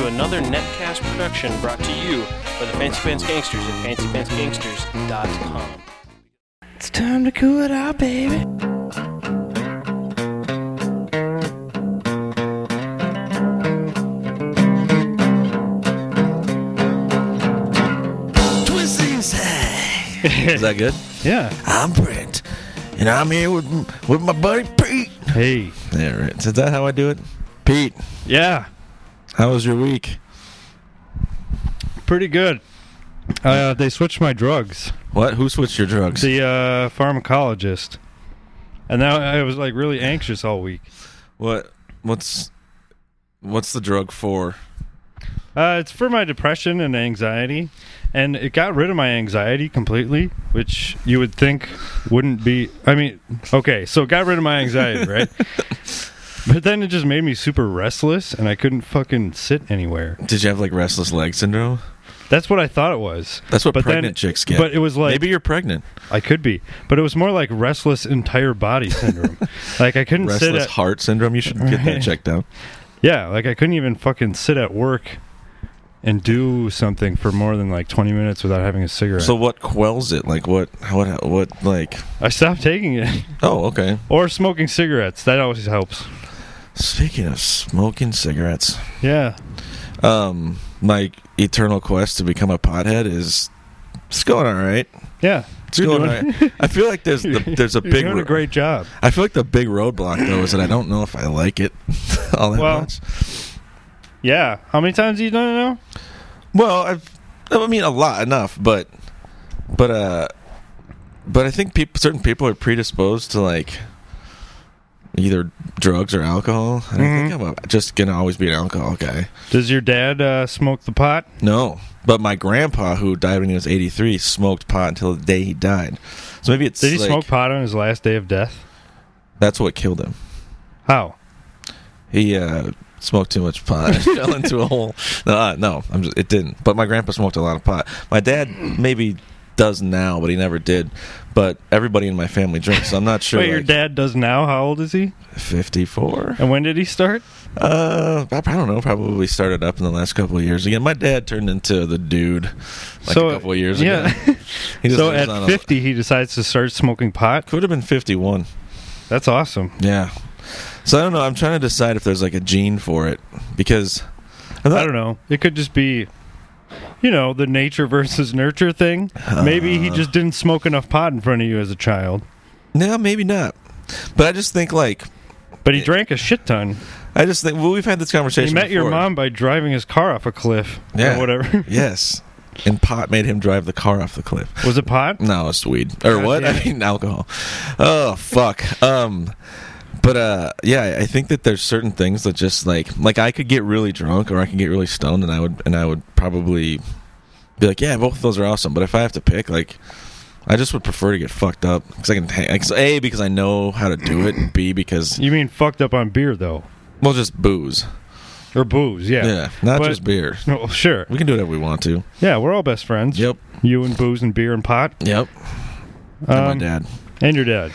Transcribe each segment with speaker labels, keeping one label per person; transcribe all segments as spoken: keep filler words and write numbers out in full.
Speaker 1: another Netcast production brought to you by the Fancy Pants Gangsters at fancy pants gangsters dot com.
Speaker 2: It's time to cool it out, baby.
Speaker 3: Is that good?
Speaker 2: Yeah.
Speaker 3: I'm Brent, and I'm here with with my buddy Pete.
Speaker 2: Hey.
Speaker 3: Yeah, right. Is that how I do it? Pete,
Speaker 2: Yeah.
Speaker 3: how was your week?
Speaker 2: Pretty good. Uh, they switched my drugs.
Speaker 3: What? Who switched your drugs?
Speaker 2: The uh, pharmacologist. And now I was like really anxious all week.
Speaker 3: What? What's What's the drug for?
Speaker 2: Uh, it's for my depression and anxiety. And it got rid of my anxiety completely, which you would think wouldn't be... I mean, okay, so it got rid of my anxiety, right? But then it just made me super restless, and I couldn't fucking sit anywhere.
Speaker 3: Did you have like restless leg syndrome?
Speaker 2: That's what I thought it was.
Speaker 3: That's what
Speaker 2: But
Speaker 3: pregnant
Speaker 2: then-
Speaker 3: chicks get.
Speaker 2: But it was like...
Speaker 3: Maybe you're pregnant.
Speaker 2: I could be. But it was more like restless entire body syndrome. Like I couldn't sit
Speaker 3: Restless
Speaker 2: at...
Speaker 3: heart syndrome. You should get that checked out.
Speaker 2: Yeah, like I couldn't even fucking sit at work and do something for more than like twenty minutes without having a cigarette.
Speaker 3: So what quells it? Like what? What? What? Like?
Speaker 2: I stopped taking it.
Speaker 3: Oh, okay.
Speaker 2: Or smoking cigarettes. That always helps.
Speaker 3: Speaking of smoking cigarettes,
Speaker 2: Yeah.
Speaker 3: um, my eternal quest to become a pothead is it's going all right.
Speaker 2: Yeah.
Speaker 3: It's
Speaker 2: You're
Speaker 3: going
Speaker 2: doing-
Speaker 3: all right. I feel like there's the, there's a
Speaker 2: You're
Speaker 3: big.
Speaker 2: doing
Speaker 3: ro-
Speaker 2: a great job.
Speaker 3: I feel like the big roadblock though is that I don't know if I like it all that
Speaker 2: Well,
Speaker 3: much.
Speaker 2: Yeah. How many times have you done it now?
Speaker 3: Well, I've, I mean, a lot, enough, but, but, uh, but I think people, certain people are predisposed to like either drugs or alcohol. And I think I'm a, just gonna always be an alcohol guy.
Speaker 2: Does your dad uh, smoke the pot?
Speaker 3: No, but my grandpa, who died when he was eighty-three, smoked pot until the day he died. So maybe it's
Speaker 2: Did he
Speaker 3: like,
Speaker 2: smoke pot on his last day of death?
Speaker 3: that's what killed him.
Speaker 2: How?
Speaker 3: He uh, smoked too much pot. Fell into a hole. No, uh, no, I'm just, it didn't. But my grandpa smoked a lot of pot. My dad maybe does now, but he never did. But everybody in my family drinks, so I'm not sure.
Speaker 2: Wait, your
Speaker 3: like,
Speaker 2: dad does now? How old is he?
Speaker 3: fifty-four.
Speaker 2: And when did he start?
Speaker 3: Uh, I I don't know. Probably started up in the last couple of years. Again, my dad turned into the dude like
Speaker 2: So,
Speaker 3: a couple of years
Speaker 2: yeah.
Speaker 3: ago. He just
Speaker 2: So
Speaker 3: lives
Speaker 2: at
Speaker 3: on a-
Speaker 2: fifty, he decides to start smoking pot?
Speaker 3: could have been fifty-one.
Speaker 2: That's awesome.
Speaker 3: Yeah. So I don't know. I'm trying to decide if there's like a gene for it because I'm not-
Speaker 2: I don't know. It could just be, you know, the nature versus nurture thing. Maybe he just didn't smoke enough pot in front of you as a child.
Speaker 3: No, maybe not. But I just think like
Speaker 2: But he drank a shit ton.
Speaker 3: I just think well, we've had this conversation.
Speaker 2: He met your
Speaker 3: before.
Speaker 2: mom by driving his car off a cliff.
Speaker 3: Yeah.
Speaker 2: Or whatever.
Speaker 3: Yes. And pot made him drive the car off the cliff.
Speaker 2: Was it pot?
Speaker 3: No, it's weed. Or
Speaker 2: God
Speaker 3: what?
Speaker 2: damn
Speaker 3: I
Speaker 2: it.
Speaker 3: mean alcohol. Oh fuck. Um but uh yeah, I think that there's certain things that just like like I could get really drunk or I could get really stoned and I would and I would probably be like, yeah, both of those are awesome. But if I have to pick, like I just would prefer to get fucked up because I can hang, like, A, because I know how to do it, and B, because
Speaker 2: You mean fucked up on beer, though?
Speaker 3: well, just booze.
Speaker 2: Or booze, yeah.
Speaker 3: Yeah, not
Speaker 2: But-
Speaker 3: just beer.
Speaker 2: No, sure.
Speaker 3: We can do whatever we want to.
Speaker 2: Yeah, we're all best friends.
Speaker 3: Yep.
Speaker 2: You and booze and beer and pot.
Speaker 3: Yep. And my
Speaker 2: Um,
Speaker 3: dad.
Speaker 2: And your dad.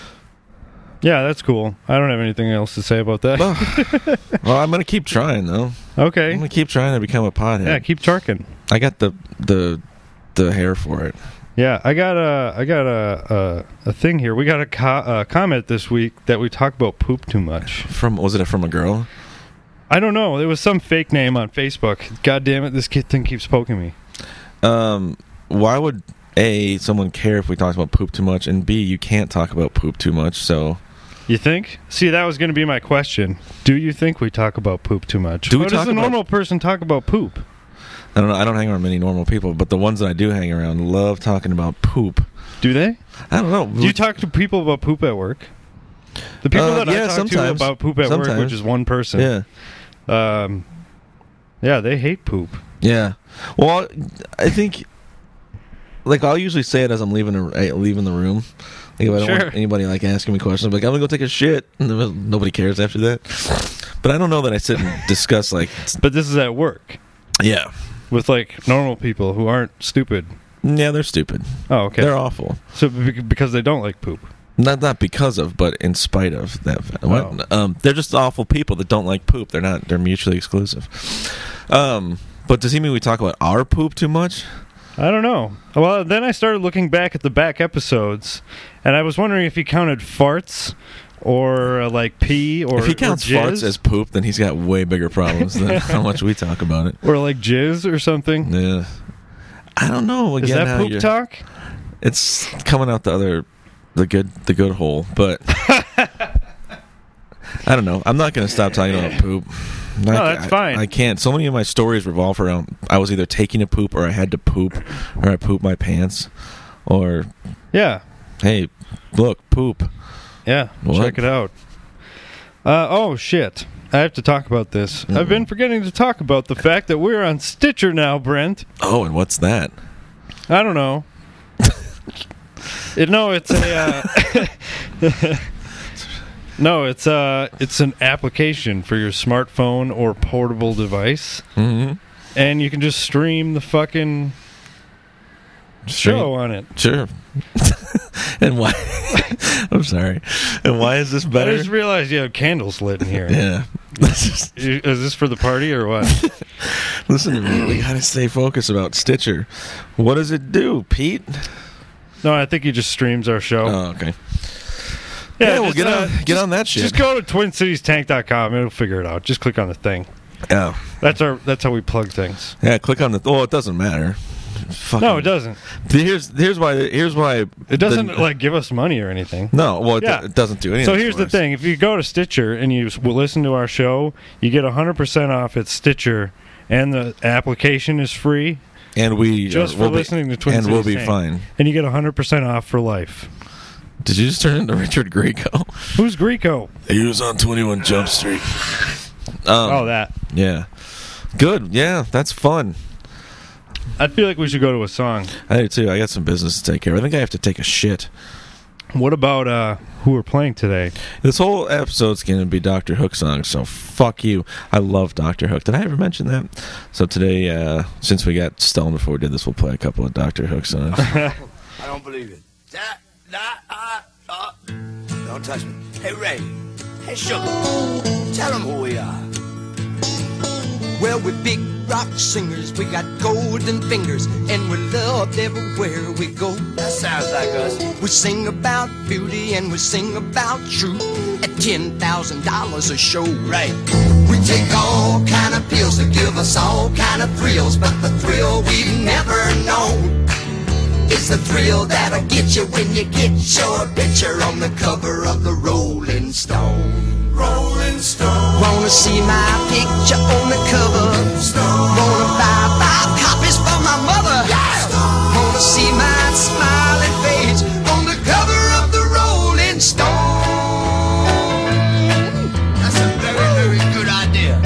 Speaker 2: Yeah, that's cool. I don't have anything else to say about that.
Speaker 3: Well, well, I'm gonna keep trying though. I'm
Speaker 2: Okay.
Speaker 3: gonna keep trying to become a pothead.
Speaker 2: Yeah, keep tarking.
Speaker 3: I got the the the hair for it.
Speaker 2: Yeah, I got a I got a a, a thing here. We got a, co- a comment this week that we talk about poop too much.
Speaker 3: From was it from a girl?
Speaker 2: I don't know. It was some fake name on Facebook. God damn it, this kid thing keeps poking me.
Speaker 3: Um, why would A, someone care if we talked about poop too much, and B, you can't talk about poop too much, so
Speaker 2: You think? See, that was going to be my question. Do you think we talk about poop too much?
Speaker 3: Do we
Speaker 2: How
Speaker 3: talk
Speaker 2: does a
Speaker 3: about-
Speaker 2: normal person talk about poop?
Speaker 3: I don't know. I don't hang around many normal people, but the ones that I do hang around love talking about poop.
Speaker 2: Do they?
Speaker 3: I don't know.
Speaker 2: Do you talk to people about poop at work? The people
Speaker 3: Uh,
Speaker 2: that
Speaker 3: yeah,
Speaker 2: I talk
Speaker 3: sometimes.
Speaker 2: to about poop at work,
Speaker 3: Sometimes.
Speaker 2: which is one person.
Speaker 3: Yeah.
Speaker 2: Um, yeah, they hate poop.
Speaker 3: Yeah. Well, I think, like, I'll usually say it as I'm leaving the, leaving the room. Like, if I don't
Speaker 2: Sure.
Speaker 3: want anybody, like, asking me questions, I'm like, I'm going to go take a shit. And then nobody cares after that. But I don't know that I sit and discuss, like,
Speaker 2: But this is at work
Speaker 3: yeah.
Speaker 2: with like normal people who aren't stupid.
Speaker 3: Yeah, they're stupid.
Speaker 2: Oh, okay.
Speaker 3: They're awful.
Speaker 2: So be- because they don't like poop.
Speaker 3: Not not because of, but in spite of that. What?
Speaker 2: Oh.
Speaker 3: Um, they're just awful people that don't like poop. They're not. They're mutually exclusive. Um, but does he mean we talk about our poop too much?
Speaker 2: I don't know. Well, then I started looking back at the back episodes, and I was wondering if he counted farts or uh, like pee or
Speaker 3: if he counts
Speaker 2: or jizz,
Speaker 3: farts as poop, then he's got way bigger problems than how much we talk about it.
Speaker 2: or like jizz or something.
Speaker 3: Yeah, I don't know. Again,
Speaker 2: Is that
Speaker 3: how
Speaker 2: poop
Speaker 3: you're-
Speaker 2: talk?
Speaker 3: It's coming out the other, the good, the good hole. But I don't know. I'm not going to stop talking about poop.
Speaker 2: No,
Speaker 3: I,
Speaker 2: that's
Speaker 3: I-
Speaker 2: fine.
Speaker 3: I can't. So many of my stories revolve around I was either taking a poop or I had to poop or I pooped my pants or
Speaker 2: Yeah.
Speaker 3: hey, look, poop.
Speaker 2: Yeah,
Speaker 3: What?
Speaker 2: check it out. Uh, oh, shit. I have to talk about this.
Speaker 3: Mm.
Speaker 2: I've been forgetting to talk about the fact that we're on Stitcher now, Brent.
Speaker 3: Oh, and what's that?
Speaker 2: I don't know. it, no, it's a... Uh, no, it's uh, it's an application for your smartphone or portable device.
Speaker 3: Mm-hmm.
Speaker 2: And you can just stream the fucking show on it.
Speaker 3: Sure. And why? I'm sorry. And why is this
Speaker 2: I
Speaker 3: better?
Speaker 2: just realized you have candles lit in here.
Speaker 3: Yeah.
Speaker 2: Is this for the party or what?
Speaker 3: Listen to me. We gotta stay focused about Stitcher. What does it do, Pete?
Speaker 2: No, I think he just streams our show.
Speaker 3: Oh, okay. Yeah, well,
Speaker 2: just,
Speaker 3: get on,
Speaker 2: uh,
Speaker 3: get
Speaker 2: just-
Speaker 3: on that shit.
Speaker 2: Just go to twin cities tank dot com. It'll figure it out. Just click on the thing.
Speaker 3: Yeah,
Speaker 2: That's our. That's how we plug things.
Speaker 3: yeah. Click on the. Well, it doesn't matter. Fucking,
Speaker 2: No, it doesn't.
Speaker 3: Here's here's why. Here's why.
Speaker 2: It doesn't
Speaker 3: the-
Speaker 2: like give us money or anything.
Speaker 3: No, well, it,
Speaker 2: Yeah.
Speaker 3: do- it doesn't do anything.
Speaker 2: So here's
Speaker 3: for
Speaker 2: the
Speaker 3: us.
Speaker 2: thing: if you go to Stitcher and you s- will listen to our show, you get one hundred percent off at Stitcher, and the application is free,
Speaker 3: and we
Speaker 2: just
Speaker 3: uh,
Speaker 2: for
Speaker 3: we'll be-
Speaker 2: listening to Twin
Speaker 3: and
Speaker 2: Cities
Speaker 3: we'll be
Speaker 2: Tank.
Speaker 3: fine.
Speaker 2: and you get one hundred percent off for life.
Speaker 3: Did you just turn into Richard Grieco?
Speaker 2: Who's Greco?
Speaker 3: He was on twenty-one Jump Street. Um,
Speaker 2: Oh, that.
Speaker 3: yeah, good. Yeah, that's fun.
Speaker 2: I feel like we should go to a song.
Speaker 3: I do too. I got some business to take care of. I think I have to take a shit.
Speaker 2: What about uh, who we're playing today?
Speaker 3: This whole episode's going to be Doctor Hook songs, so fuck you. I love Doctor Hook. Did I ever mention that? So today, uh, since we got stoned before we did this, we'll play a couple of Doctor Hook songs.
Speaker 4: I don't believe it. That, that, uh, uh. Don't touch me. Hey, Ray. Hey, Sugar. Tell them who we are.
Speaker 5: Well, we're big rock singers, we got golden fingers, and we're loved everywhere we go.
Speaker 4: That sounds like us.
Speaker 5: We sing about beauty and we sing about truth at ten thousand dollars a show.
Speaker 4: Right.
Speaker 5: We take all kind of pills to give us all kind of thrills, but the thrill we've never known is the thrill that'll get you when you get your picture on the cover of the Rolling Stone.
Speaker 4: Rolling Stone.
Speaker 5: Wanna see my picture on the cover? Wanna buy five copies for my mother? Wanna see my smiling face on the cover of the Rolling Stone?
Speaker 4: That's a very, very good idea.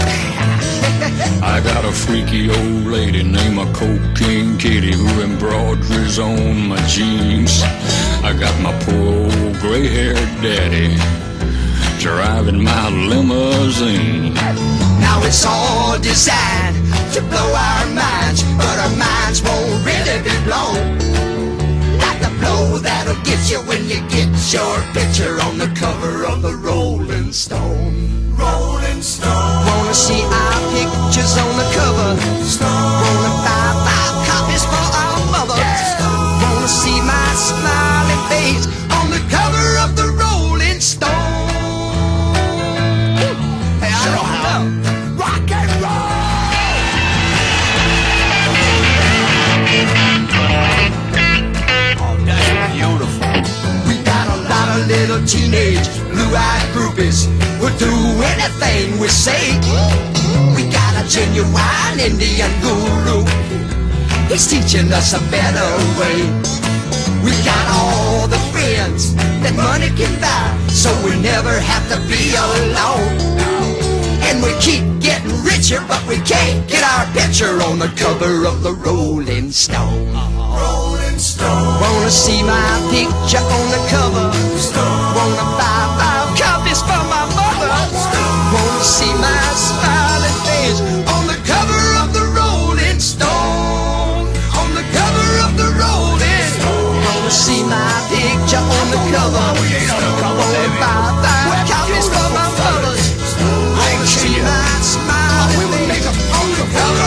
Speaker 6: I got a freaky old lady named a Cocaine Kitty who embroideries on my jeans. I got my poor old gray-haired daddy driving my limousine.
Speaker 5: Now it's all designed to blow our minds, but our minds won't really be blown like the blow that'll get you when you get your picture on the cover of the Rolling Stone.
Speaker 4: Rolling Stone.
Speaker 5: Wanna see our pictures on the cover? Wanna buy five copies for our mothers? Wanna see my smiling face on the cover of the Rolling Stone? Hey, I don't know. Rock and
Speaker 4: Oh, that's beautiful.
Speaker 5: We got a lot of little teenage blue-eyed groupies who do anything we say. We got a genuine Indian guru. He's teaching us a better way. We got all the friends that money can buy, so we never have to be alone. And we keep getting richer, but we can't get our picture on the cover of the Rolling Stone.
Speaker 4: Rolling Stone.
Speaker 5: Wanna see my picture on the cover? Wanna buy five copies for my mother? Wanna see my smiling face on the cover of the Rolling Stone? On the cover of the Rolling Stone. Wanna see my picture on the cover? Wanna buy five copies for my mother? Wanna see my smiling face on the cover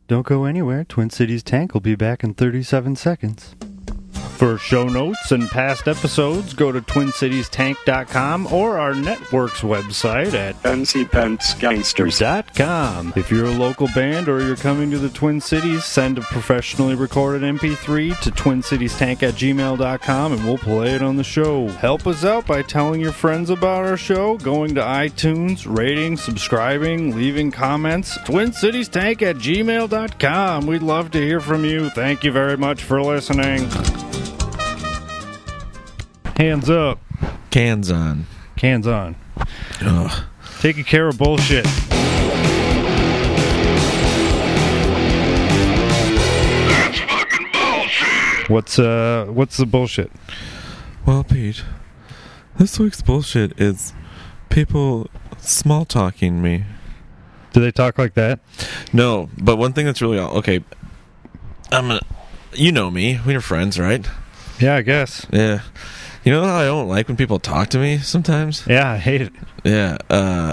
Speaker 2: Don't go anywhere. Twin Cities Tank will be back in thirty-seven seconds. For show notes and past episodes, go to twin cities tank dot com or our network's website at
Speaker 7: Fancy Pants Gangsters.
Speaker 2: dot com. If you're a local band or you're coming to the Twin Cities, send a professionally recorded M P three to twin cities tank at gmail dot com and we'll play it on the show. Help us out by telling your friends about our show, going to iTunes, rating, subscribing, leaving comments. twin cities tank at gmail dot com. We'd love to hear from you. Thank you very much for listening. Hands up.
Speaker 3: Cans on.
Speaker 2: Cans on.
Speaker 3: Ugh.
Speaker 2: Taking care of bullshit.
Speaker 6: That's fucking bullshit.
Speaker 2: What's uh what's the bullshit?
Speaker 3: Well, Pete, this week's bullshit is people small talking me.
Speaker 2: Do they talk like that?
Speaker 3: No, but one thing that's really okay. I'm gonna, you know me. We're friends, right?
Speaker 2: Yeah, I guess.
Speaker 3: Yeah. You know how I don't like when people talk to me sometimes?
Speaker 2: Yeah, I hate it.
Speaker 3: Yeah. Uh,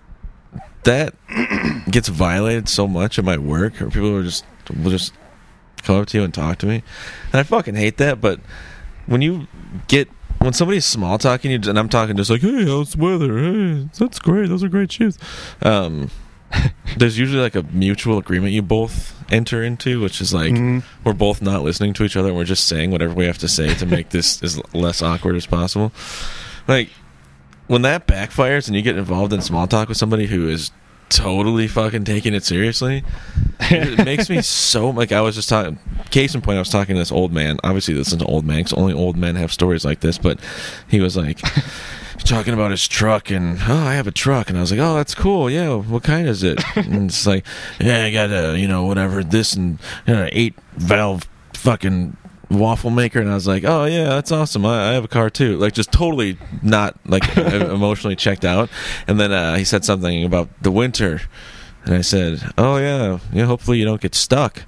Speaker 3: that gets violated so much at my work, or people are just will just come up to you and talk to me, and I fucking hate that. But when you get when somebody's small talking you, and I'm talking just like, hey, how's the weather? Hey, that's great. Those are great shoes. Um, there's usually like a mutual agreement you both enter into, which is like
Speaker 2: Mhm.
Speaker 3: we're both not listening to each other and we're just saying whatever we have to say to make this as less awkward as possible. Like when that backfires and you get involved in small talk with somebody who is totally fucking taking it seriously, it makes me so like I was just talking case in point I was talking to this old man. Obviously this is an old man because only old men have stories like this, but he was like talking about his truck and oh I have a truck and I was like oh that's cool, yeah, what kind is it? And it's like yeah I got a you know whatever this and you know, eight valve fucking waffle maker, and I was like oh yeah that's awesome, I, I have a car too, like just totally not like emotionally checked out. And then uh, he said something about the winter and I said oh yeah yeah hopefully you don't get stuck,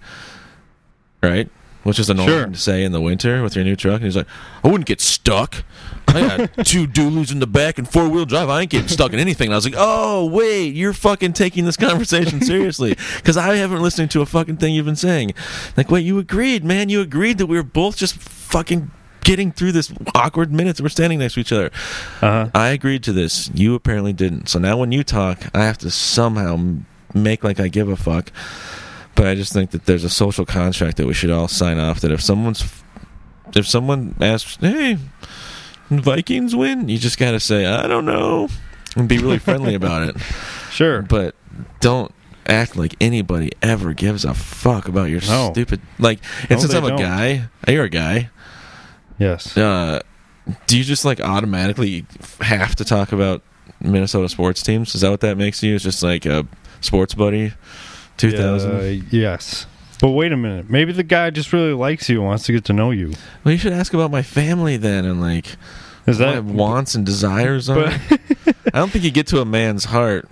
Speaker 3: right? Which is annoying
Speaker 2: Sure.
Speaker 3: to say in the winter with your new truck. And he's like, I wouldn't get stuck. I got two dualies in the back and four-wheel drive. I ain't getting stuck in anything. And I was like, oh, wait, you're fucking taking this conversation seriously. Because I haven't listened to a fucking thing you've been saying. Like, wait, you agreed, man. You agreed that we were both just fucking getting through this awkward minutes that we're standing next to each other.
Speaker 2: Uh-huh.
Speaker 3: I agreed to this. You apparently didn't. So now when you talk, I have to somehow m- make like I give a fuck. But I just think that there's a social contract that we should all sign off. That if someone's, if someone asks, "Hey, Vikings win," you just gotta say, "I don't know," and be really friendly about it.
Speaker 2: Sure.
Speaker 3: But don't act like anybody ever gives a fuck about your
Speaker 2: No.
Speaker 3: stupid. Like, and
Speaker 2: No,
Speaker 3: since
Speaker 2: they
Speaker 3: I'm a
Speaker 2: don't.
Speaker 3: guy, you're a guy.
Speaker 2: Yes.
Speaker 3: Uh, do you just like automatically have to talk about Minnesota sports teams? Is that what that makes you? It's just like a sports buddy. two thousand.
Speaker 2: Uh, yes. But wait a minute. Maybe the guy just really likes you and wants to get to know you.
Speaker 3: Well, you should ask about my family then, and like
Speaker 2: Is
Speaker 3: what my
Speaker 2: that
Speaker 3: wants and desires are.
Speaker 2: But,
Speaker 3: I don't think you get to a man's heart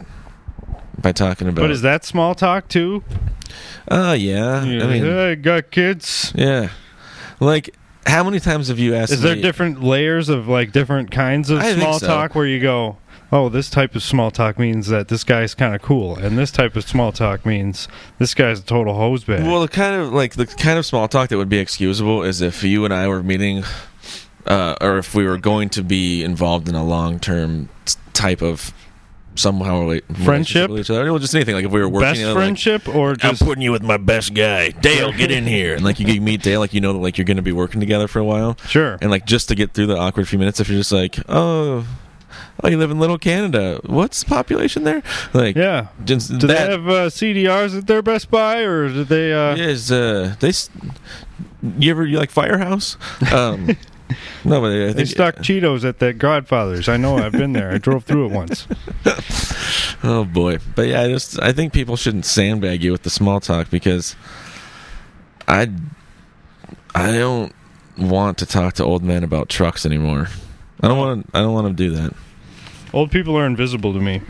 Speaker 3: by talking about.
Speaker 2: but is that small talk too?
Speaker 3: Oh yeah.
Speaker 2: You're
Speaker 3: I mean,
Speaker 2: like, hey, got kids.
Speaker 3: yeah. Like, how many times have you asked?
Speaker 2: Is there
Speaker 3: me,
Speaker 2: different layers of like different kinds of
Speaker 3: I think
Speaker 2: small
Speaker 3: so.
Speaker 2: talk where you go, oh, this type of small talk means that this guy's kind of cool, and this type of small talk means this guy's a total hosebag.
Speaker 3: Well, the kind of like the kind of small talk that would be excusable is if you and I were meeting, uh, or if we were going to be involved in a long-term type of somehow rela- relationship
Speaker 2: Friendship?
Speaker 3: with each other. Or just anything. Like if we were working
Speaker 2: Best
Speaker 3: together, like,
Speaker 2: friendship or
Speaker 3: I'm
Speaker 2: just
Speaker 3: putting you with my best guy, Dale. Get in here, and like you, you meet Dale, like you know that like you're going to be working together for a while,
Speaker 2: sure.
Speaker 3: and like just to get through the awkward few minutes, if you're just like, oh, oh, you live in Little Canada, what's the population there? Like,
Speaker 2: Yeah.
Speaker 3: just
Speaker 2: Do
Speaker 3: that
Speaker 2: they have uh, C D Rs at their Best Buy, or do they? Uh,
Speaker 3: is uh, they. s- You ever you like Firehouse? Um, no, but I think
Speaker 2: They stock Cheetos at that Godfather's. I know. I've been there. I drove through it once.
Speaker 3: Oh boy, but yeah, I just I think people shouldn't sandbag you with the small talk because I I don't want to talk to old men about trucks anymore. I don't want I don't want to do that.
Speaker 2: Old people are invisible to me.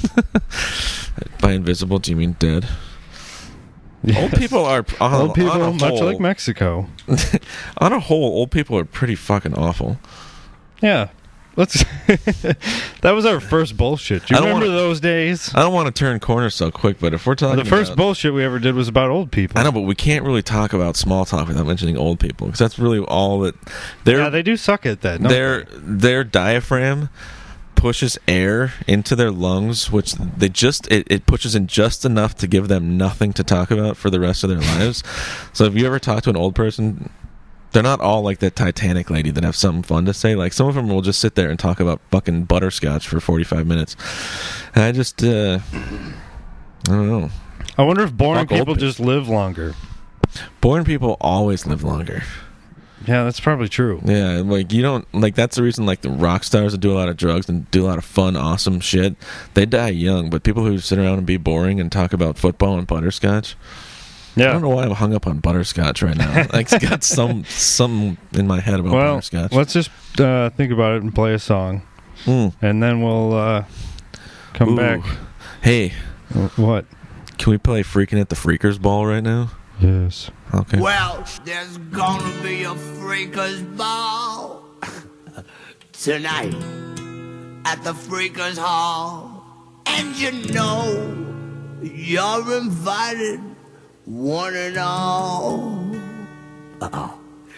Speaker 3: By invisible, do you mean dead? Old
Speaker 2: Yes.
Speaker 3: people are on,
Speaker 2: Old people,
Speaker 3: on a
Speaker 2: much
Speaker 3: whole,
Speaker 2: like Mexico.
Speaker 3: on a whole, old people are pretty fucking awful.
Speaker 2: Yeah. let's. That was our first bullshit. Do you
Speaker 3: I don't
Speaker 2: remember
Speaker 3: wanna-
Speaker 2: those days?
Speaker 3: I don't want to turn corners so quick, but if we're talking
Speaker 2: The first
Speaker 3: about,
Speaker 2: bullshit we ever did was about old people.
Speaker 3: I know, but we can't really talk about small talk without mentioning old people because that's really all that. Their
Speaker 2: Yeah, they do suck at that. don't
Speaker 3: their their diaphragm pushes air into their lungs, which they just it, it pushes in just enough to give them nothing to talk about for the rest of their lives. So if you ever talk to an old person, they're not all like that Titanic lady that have something fun to say. Like some of them will just sit there and talk about fucking butterscotch for forty-five minutes. And I just, uh, I don't know.
Speaker 2: I wonder if boring
Speaker 3: Fuck old
Speaker 2: people
Speaker 3: people.
Speaker 2: just live longer.
Speaker 3: Boring people always live longer.
Speaker 2: Yeah, that's probably true.
Speaker 3: Yeah, like you don't like that's the reason like the rock stars that do a lot of drugs and do a lot of fun, awesome shit, they die young. But people who sit around and be boring and talk about football and butterscotch. I
Speaker 2: Yeah.
Speaker 3: don't know why I'm hung up on butterscotch right now. Like it's got some some in my head about
Speaker 2: Well,
Speaker 3: butterscotch.
Speaker 2: let's just uh, think about it and play a song,
Speaker 3: Mm.
Speaker 2: and then we'll uh, come
Speaker 3: Ooh.
Speaker 2: back.
Speaker 3: Hey,
Speaker 2: What?
Speaker 3: can we play Freaking at the Freakers Ball right now?
Speaker 2: Yes.
Speaker 3: Okay.
Speaker 5: Well, there's gonna be a freakers ball tonight at the freakers hall, and you know you're invited, one and all. Uh-oh.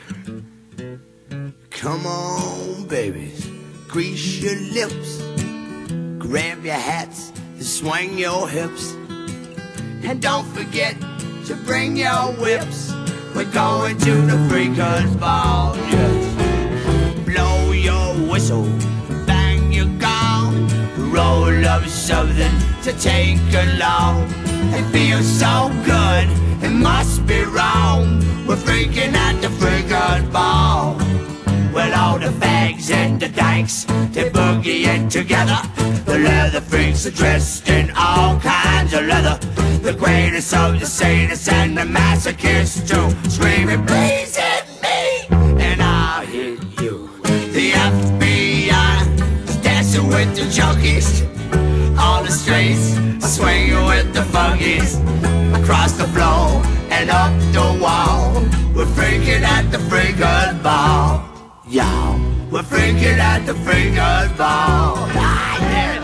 Speaker 5: Come on, babies, grease your lips, grab your hats, and swing your hips, and don't forget to bring your whips. We're going to the freakers ball. Yes. Blow your whistle, bang your gong, roll up something to take along. It feels so good, it must be wrong. We're freaking at the freakers ball. Well, all the fags and the dykes, they boogieing together. The leather freaks are dressed in all kinds of leather. The greatest of the sadists and the masochists too, screaming, please hit me, and I'll hit you. The F B I is dancing with the junkies. On the streets, swinging with the funkies. Across the floor and up the wall, we're freaking at the freakers ball. Y'all, we're freaking at the freakers ball. Ah, yeah.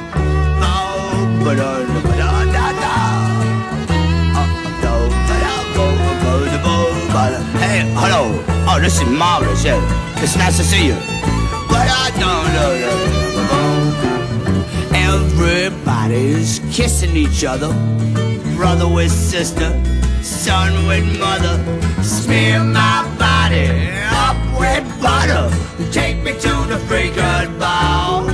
Speaker 5: Oh, ba-da, ba-da, da, da. Oh, do, ba-da, bo, bo, da, bo, ba-da. Hey, hello. Oh, this is marvelous. Yeah, it's nice to see you. Ba-da, da, da, da, da. Everybody's kissing each other, brother with sister, son with mother. Smear my body up with butter, take me to the freakers ball.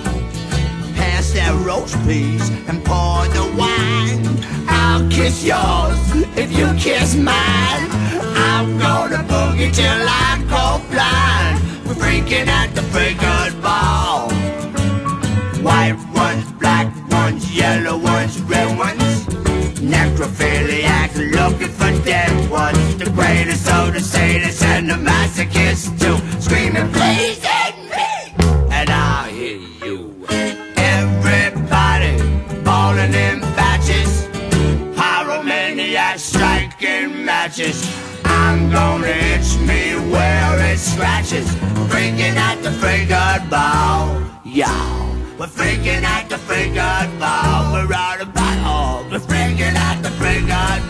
Speaker 5: Pass that roast, please, and pour the wine. I'll kiss yours if you kiss mine. I'm gonna boogie till I go blind. We're freaking at the freakers ball. White ones, black ones, yellow ones, red ones. Necrophiliacs looking for dead ones. The greatest of the sadists and the masochists too, screaming, please hit me, and I'll hit you. Everybody balling in batches, pyromaniacs striking matches. I'm gonna itch me where it scratches. Freaking at the freakers ball, y'all. We're freaking at the freakers ball. We're out of battle. We're freaking at the freakers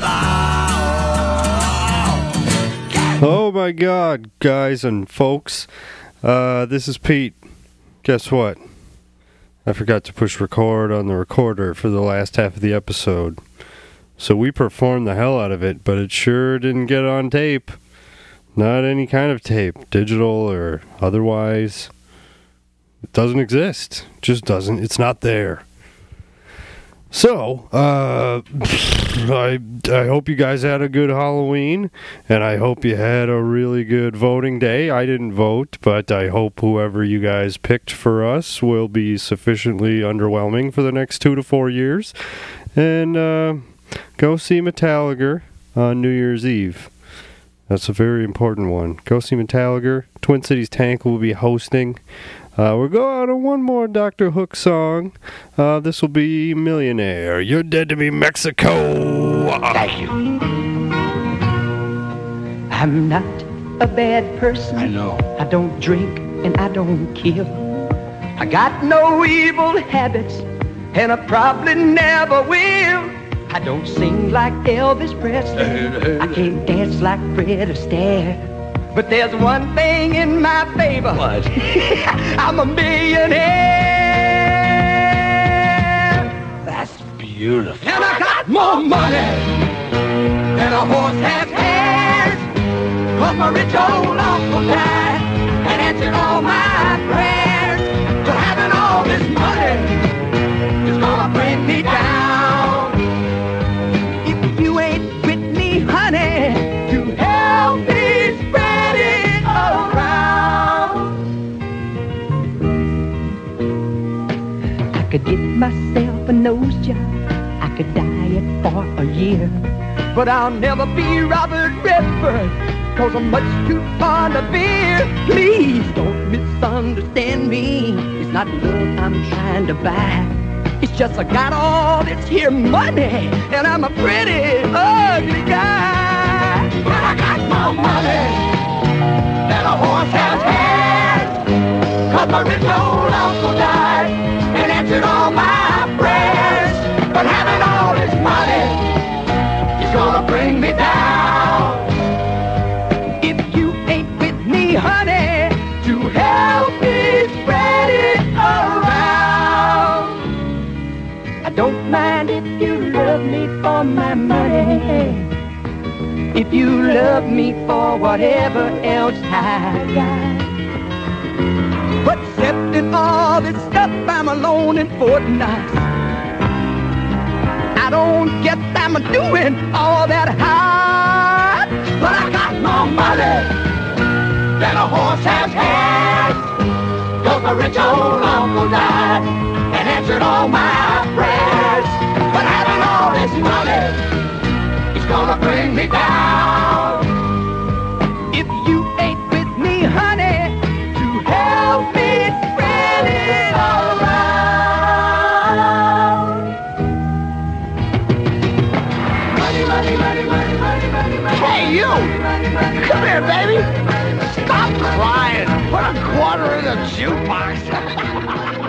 Speaker 5: ball.
Speaker 2: Oh my God, guys and folks. Uh, this is Pete. Guess what? I forgot to push record on the recorder for the last half of the episode. So we performed the hell out of it, but it sure didn't get on tape. Not any kind of tape, digital or otherwise. It doesn't exist. Just doesn't. It's not there. So, uh, I, I hope you guys had a good Halloween, and I hope you had a really good voting day. I didn't vote, but I hope whoever you guys picked for us will be sufficiently underwhelming for the next two to four years. And uh, go see Metallica on New Year's Eve. That's a very important one. Go see Metallica. Twin Cities Tank will be hosting. Uh, we'll go out on one more Doctor Hook song. Uh, this will be Millionaire. You're Dead to Me, Mexico.
Speaker 5: Thank you.
Speaker 8: I'm not a bad person.
Speaker 5: I know.
Speaker 8: I don't drink and I don't kill.
Speaker 5: I got no evil habits, and I probably never will. I don't sing like Elvis Presley, I can't dance like Fred Astaire. But there's one thing in my favor. What? I'm a millionaire.
Speaker 4: That's beautiful.
Speaker 5: And I got more money than a horse has hands. 'Cause my rich old uncle died and answered all my prayers. So having all this money is gonna bring me down. If you ain't with me, honey, to help me spread it around. I could get myself a nose job, I could diet for a year, but I'll never be Robert Redford, 'cause I'm much too fond of beer. Please don't misunderstand me, it's not love I'm trying to buy. It's just I got all this here money, and I'm a pretty ugly guy. But I got more money than a horse has had, 'cause my rich old uncle died and answered all my prayers. But having all this money is gonna bring me down. If you ain't with me, honey, to help me spread it around. I don't mind if you love me for my money, if you love me for whatever else I got. But accepting all this stuff, I'm alone in Fort Knox. I don't guess I'm doing all that hard. But I got more money than a horse has had, 'cause my rich old uncle died and answered all my prayers. But having all this money is gonna bring me down. If you ain't with me, honey, to help me spread it around. Money, money, money, money, money, money, money.
Speaker 4: Hey, you! Come here, baby! Stop crying! Put a quarter in the jukebox!